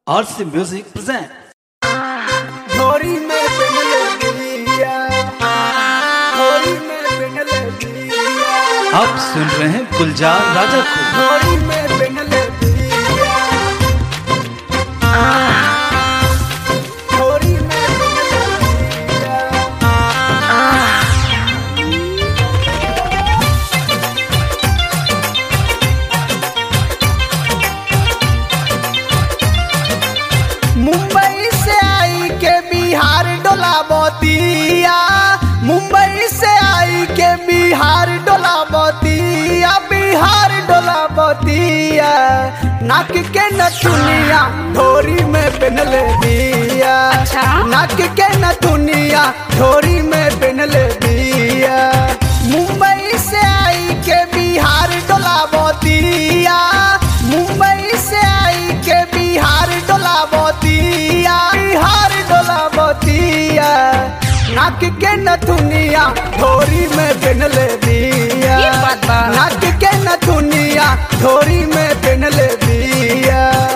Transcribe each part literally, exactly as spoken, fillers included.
R C Music present। घोड़ी में पिघले दिया, घोड़ी में पिघले दिया। आप सुन रहे हैं गुलजार राजा को। घोड़ी में पिघले दिया, घोड़ी में पिघले दिया। मुंबई से आई के बिहार डोला बोतिया, मुंबई से आई के बिहार डोला बोतिया, बिहार डोला बोतिया। नाक के नथुनिया ढोरी में पहनले दिया, अच्छा? नाक के नथुनिया ढोरी में पहनले दिया। मुंबई से आई के बिहार डोला बोतिया, मुंबई से आई के बिहार डोला बोतिया, बिहार डोला बोतिया। नाक के नथुनिया ढोरी में पहनले दिया, ये बात बा। नाक के नथुनिया ढोरी में पहनले दिया।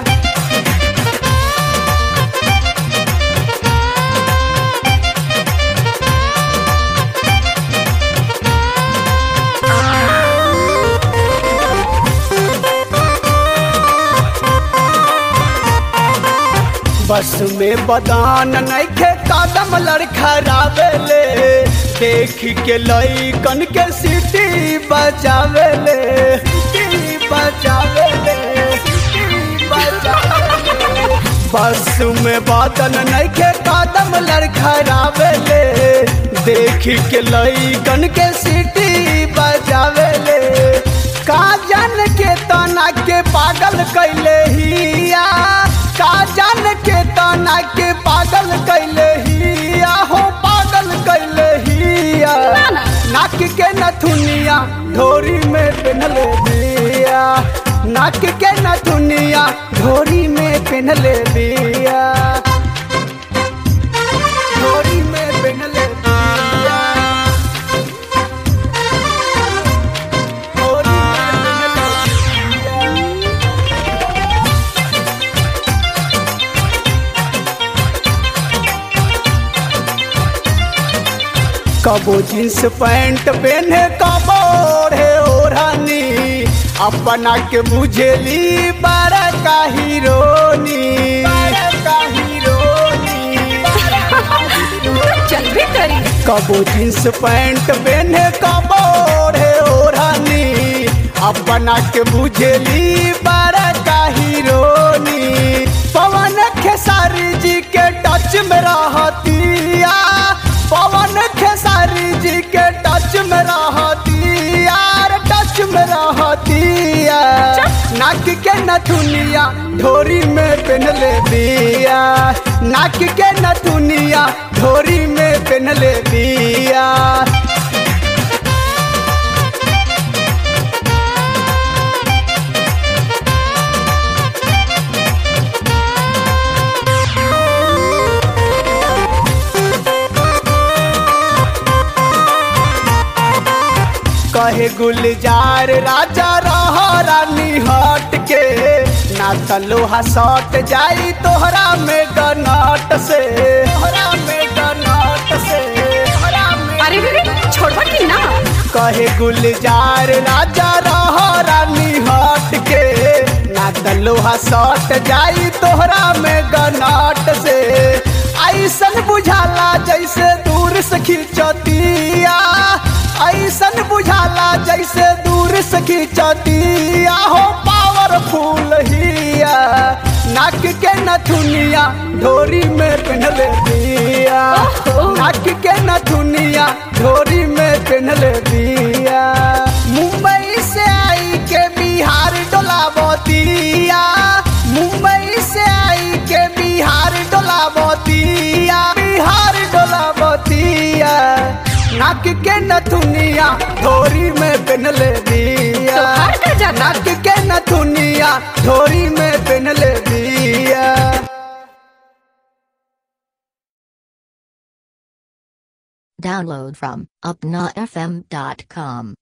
बस में बदान नइखे कदम लड़खड़ावेले, देख के लइकन के सीटी बजावेले, सीटी बजावेले, सीटी बजावेले। बस में बदन नइखे कदम लड़खड़ावेले, देख के लइकन के सीटी बजावेले। का जान के तना के पागल कैले हिया, का जान के तना के पागल कैले हिया, हो पागल कैले हिया। नाक के नथुनिया ढोरी में पहनले दिया, नाक के नथुनिया ढोरी में पहनले दिया, ढोरी में पहनले दिया, ढोरी में पहनले दिया। कबो जींस पैंट पहने कबो ओढ़े ओढ़नी, अपना के बुझेली बड़ा का हीरोनी, बड़ा का हीरोनी। चल भी करी। कबो जींस पैंट पहने कबो ओढ़े ओढ़नी, अपना के बुझेली बड़ा का हीरोनी। पवन खेसारी जी के टच में रहतिया, पवन खेसारी जी के टच में रहतिया, टच में रहतिया। नाक के नथुनिया ढोरी में पहनले दिया, नाक के नथुनिया ढोरी में पहनले दिया। कहे गुलजार राजा रह रानी हट के, ना त लोहा सट जाई तोहरा में गनट से, तोहरा में गनट से, तोहरा में। अरे रे छोड़वा की ना। कहे गुलजार राजा रह रानी हट के, ना त लोहा सट जाई तोहरा में गनट से। ऐसन बुझाला जैसे दूर से खिंचतिया, ऐसन बुझाला जैसे दूर से खिंचतिया, हो पावरफुल हिया। नाक के नथुनिया ढोरी में पहनले दिया, नाक के नथुनिया ढोरी में पहनले दिया। मुंबई से आई के बिहार डोला बोतिया, मुंबई से आई के बिहार डोला बोतिया, बिहार डोला बोतिया। नाक के नथुनिया ढोरी में पहनले दिया, तोहार का जाता। नाक के नथुनिया ढोरी में पहनले दिया। Download from upnafm dot com.